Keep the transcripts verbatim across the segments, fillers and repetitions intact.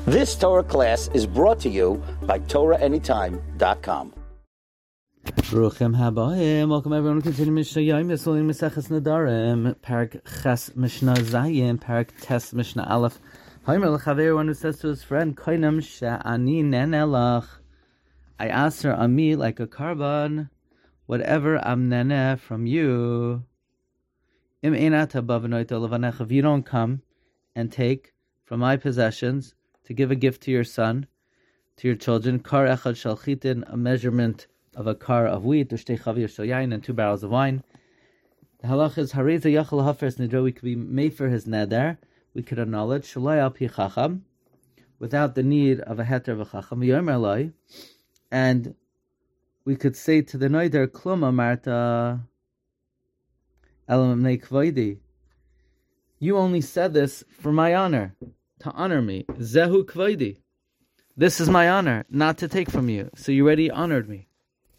This Torah class is brought to you by Torah Anytime dot com. Baruchim habayim. Welcome everyone. Continue Mishnah Yom Yisraelim Maseches Nedarim, Parak Ches Mishnah Zayin, Parak Tes Mishnah Aleph. Haimer l'chaver, one who says to his friend, Koinam she'ani nenelach. I asked her ami like a carbon, whatever am neneh from you. Im einat habavanoito levanecha. If you don't come and take from my possessions to give a gift to your son, to your children, kar echad shel chitin, a measurement of a car of wheat, ushtei chavir shel yain, and two barrels of wine. The halach is hareza yachal hafers nidro. We could be made for his neder. We could acknowledge shalai al pi chacham, without the need of a heter of a chacham. Yomer lai, and we could say to the noider klum amarta elam nei kvoidi. You only said this for my honor, to honor me. Zehu kvoidi. This is my honor, not to take from you. So you already honored me.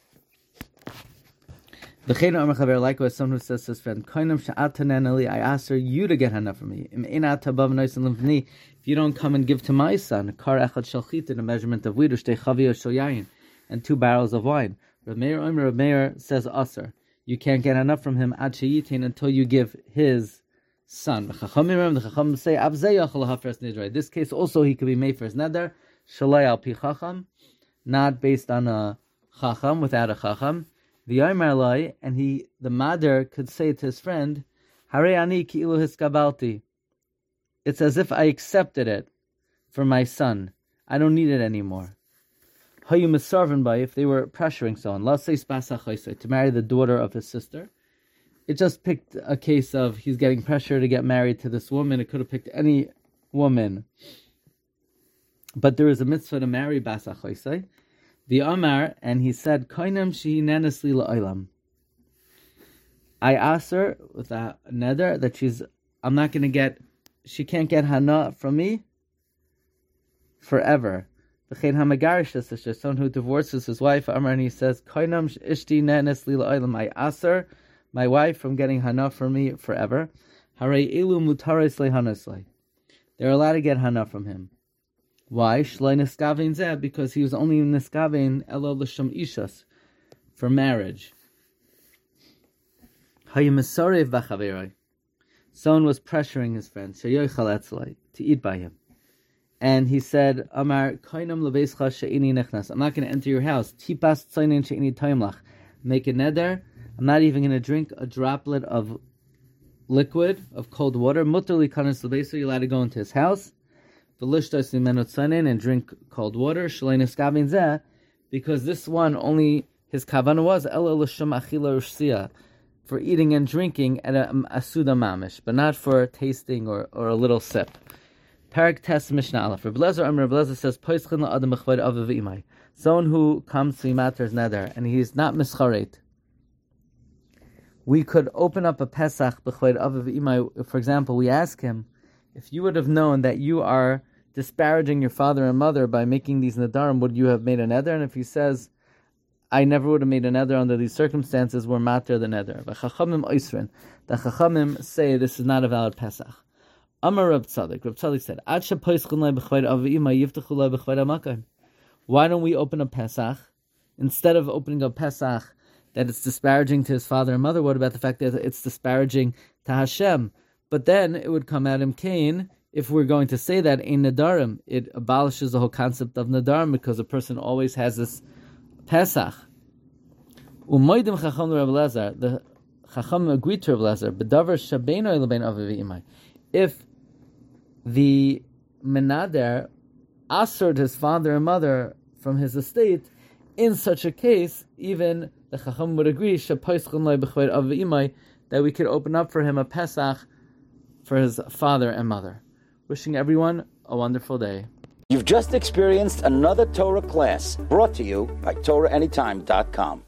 Likewise, someone who says to his friend, I asked her, you to get hana for me. If you don't come and give to my son, a measurement of wheat, and two barrels of wine. Rav Meir Omer, Rav Meir says, Aser, you can't get enough from him until you give his son. The Chacham say, in this case also he could be made for his neder, shalai al pi chacham, not based on a chacham, without a chacham. The Yomer Lai, and he, the mother, could say to his friend, Hare ani ki'ilu hiskabalti. It's as if I accepted it for my son. I don't need it anymore. Hayu misarvin by, if they were pressuring someone, to marry the daughter of his sister. It just picked a case of he's getting pressure to get married to this woman. It could have picked any woman. But there is a mitzvah to marry basa choisei. The Amar, and he said, Koinam shehi nenesli la'olam. I asked her with a neder that she's, I'm not going to get, she can't get hana from me forever. V'chein hamagarish, this is just someone who divorces his wife, Amar, and he says, Koinam ishti nenesli la'olam. I asked her, my wife, from getting hana from me forever. Harei ilu mutares lehaneslei. They're allowed to get hana from him. Why? Shloi niskavein zeh, because he was only niskavein elo l'sham ishas, for marriage. Hayimisarev b'chaveroi. Someone was pressuring his friend, sheyoichal etzloi, to eat by him. And he said, Amar, koinam leveischa she'ini nechnas. I'm not going to enter your house. Tipas tzoinin she'ini toimlach. Make a neder. I'm not even going to drink a droplet of liquid, of cold water. Mutter li kanas leveisa. You're allowed to go into his house. And drink cold water, because this one only his kavanah was for eating and drinking at a asuda mamish, but not for tasting or, or a little sip. Parak Tes Mishnah Aleph. Reb Lezer Amar Reb Lezer says, "Poischin la'adam b'chvod aviv v'imai." Someone who comes to matters neder and he's not mischaret. We could open up a Pesach b'chvod aviv v'imai. For example, we ask him, if you would have known that you are disparaging your father and mother by making these nadarim, would you have made a neder? And if he says, I never would have made a neder under these circumstances, we're matter the neder. The Chachamim say this is not a valid Pesach. Amar Reb Tzadik. Reb Tzadik said, why don't we open a Pesach instead of opening a Pesach that it's disparaging to his father and mother? What about the fact that it's disparaging to Hashem? But then it would come out in Cain, if we're going to say that in Nadarim, it abolishes the whole concept of Nadarim, because a person always has this Pesach. Umoidim Chacham Reb Lezer, the Chacham agreed to Reb Lezer, B'davar Shabeinu Lebein Aviv Imai. If the Menader asserted his father and mother from his estate, in such a case, even the Chacham would agree, Shapoischon Loi B'chved Aviv Imai, that we could open up for him a Pesach for his father and mother. Wishing everyone a wonderful day. You've just experienced another Torah class brought to you by Torah Anytime dot com.